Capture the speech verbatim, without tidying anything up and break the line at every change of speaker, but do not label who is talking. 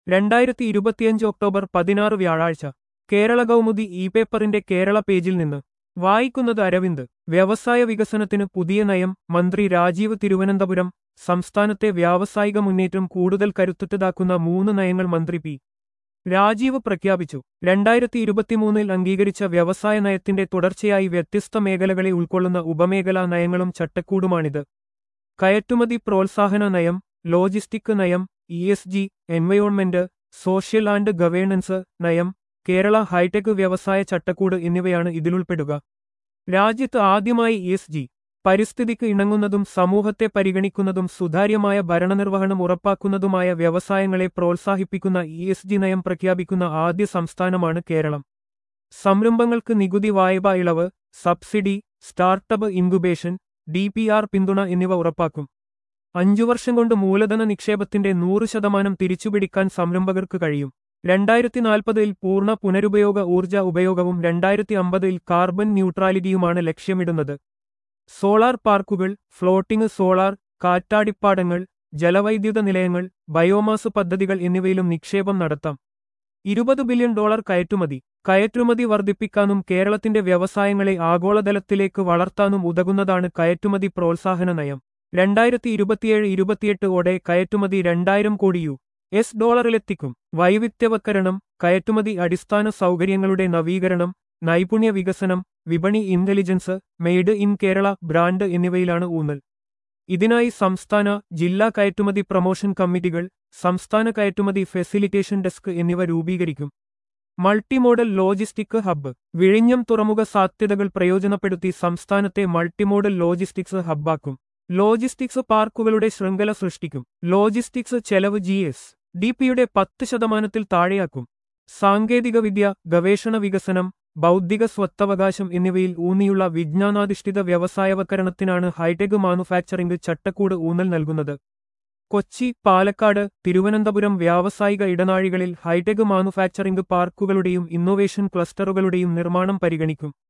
രണ്ടായിരത്തി ഇരുപത്തിയഞ്ച് ഒക്ടോബർ പതിനാറ് വ്യാഴാഴ്ച കേരള കൗമുദി ഇ പേപ്പറിന്റെ കേരള പേജിൽ നിന്ന് വായിക്കുന്നത് അരവിന്ദ്. വ്യവസായ വികസനത്തിന് പുതിയ നയം മന്ത്രി രാജീവ് തിരുവനന്തപുരം. സംസ്ഥാനത്തെ വ്യാവസായിക മുന്നേറ്റം കൂടുതൽ കരുത്തുറ്റതാക്കുന്ന മൂന്ന് നയങ്ങൾ മന്ത്രി പി രാജീവ് പ്രഖ്യാപിച്ചു. രണ്ടായിരത്തി ഇരുപത്തിമൂന്നിൽ അംഗീകരിച്ച വ്യവസായ നയത്തിന്റെ തുടർച്ചയായി വ്യത്യസ്ത മേഖലകളെ ഉൾക്കൊള്ളുന്ന ഉപമേഖലാ നയങ്ങളും ചട്ടക്കൂടുമാണിത്. കയറ്റുമതി പ്രോത്സാഹന നയം, ലോജിസ്റ്റിക് നയം, E S G, environment, social and governance നയം, കേരള ഹൈടെക് വ്യവസായ ചട്ടക്കൂട് എന്നിവയാണ് ഇതിലുൾപ്പെടുക. രാജ്യത്ത് ആദ്യമായി ഇ എസ് ജി പരിസ്ഥിതിക്ക് ഇണങ്ങുന്നതും സമൂഹത്തെ പരിഗണിക്കുന്നതും സുതാര്യമായ ഭരണനിർവഹണം ഉറപ്പാക്കുന്നതുമായ വ്യവസായങ്ങളെ പ്രോത്സാഹിപ്പിക്കുന്ന ഇ എസ് ജി നയം പ്രഖ്യാപിക്കുന്ന ആദ്യ സംസ്ഥാനമാണ് കേരളം. സംരംഭങ്ങൾക്ക് നികുതി വായ്പാ ഇളവ്, subsidy, startup incubation, D P R പിന്തുണ എന്നിവ ഉറപ്പാക്കും. അഞ്ചു വർഷം കൊണ്ട് മൂലധന നിക്ഷേപത്തിന്റെ നൂറ് ശതമാനം തിരിച്ചുപിടിക്കാൻ സംരംഭകർക്ക് കഴിയും. രണ്ടായിരത്തി നാൽപ്പതിൽ പൂർണ്ണ പുനരുപയോഗ ഊർജ ഉപയോഗവും രണ്ടായിരത്തി അമ്പതിൽ കാർബൺ ന്യൂട്രാലിറ്റിയുമാണ് ലക്ഷ്യമിടുന്നത്. സോളാർ പാർക്കുകൾ, ഫ്ലോട്ടിംഗ് സോളാർ, കാറ്റാടിപ്പാടങ്ങൾ, ജലവൈദ്യുത നിലയങ്ങൾ, ബയോമാസ് പദ്ധതികൾ എന്നിവയിലും നിക്ഷേപം നടത്താം. ഇരുപത് ബില്യൺ ഡോളർ കയറ്റുമതി. കയറ്റുമതി വർദ്ധിപ്പിക്കാനും കേരളത്തിന്റെ വ്യവസായങ്ങളെ ആഗോളതലത്തിലേക്ക് വളർത്താനും ഉതകുന്നതാണ് കയറ്റുമതി പ്രോത്സാഹന നയം. രണ്ടായിരത്തി ഇരുപത്തിയേഴ് ഇരുപത്തിയെട്ട് ഓടെ കയറ്റുമതി രണ്ടായിരം കോടി യു എസ് ഡോളറിലെത്തിക്കും. വൈവിധ്യവത്കരണം, കയറ്റുമതി അടിസ്ഥാന സൗകര്യങ്ങളുടെ നവീകരണം, നൈപുണ്യ വികസനം, വിപണി intelligence, made in Kerala brand എന്നിവയിലാണ് ഊന്നൽ. ഇതിനായി സംസ്ഥാന, ജില്ലാ കയറ്റുമതി പ്രൊമോഷൻ കമ്മിറ്റികൾ, സംസ്ഥാന കയറ്റുമതി ഫെസിലിറ്റേഷൻ ഡെസ്ക് എന്നിവ രൂപീകരിക്കും. Multimodal logistic hub. വിഴിഞ്ഞം തുറമുഖ സാധ്യതകൾ പ്രയോജനപ്പെടുത്തി സംസ്ഥാനത്തെ മൾട്ടിമോഡൽ ലോജിസ്റ്റിക്സ് ഹബ്ബാക്കും. ലോജിസ്റ്റിക്സ് പാർക്കുകളുടെ ശൃംഖല സൃഷ്ടിക്കും. ലോജിസ്റ്റിക്സ് ചെലവ് ജി എസ് ഡി പിയുടെ പത്ത് ശതമാനത്തിൽ താഴെയാക്കും. സാങ്കേതികവിദ്യ, ഗവേഷണ വികസനം, ബൗദ്ധിക സ്വത്തവകാശം എന്നിവയിൽ ഊന്നിയുള്ള വിജ്ഞാനാധിഷ്ഠിത വ്യവസായവൽക്കരണത്തിനാണ് ഹൈടെക് മാനുഫാക്ചറിംഗ് ചട്ടക്കൂട് ഊന്നൽ നൽകുന്നത്. കൊച്ചി, പാലക്കാട്, തിരുവനന്തപുരം വ്യാവസായിക ഇടനാഴികളിൽ ഹൈടെക് മാനുഫാക്ചറിംഗ് പാർക്കുകളുടെയും ഇന്നൊവേഷൻ ക്ലസ്റ്ററുകളുടെയും നിർമ്മാണം പരിഗണിക്കും.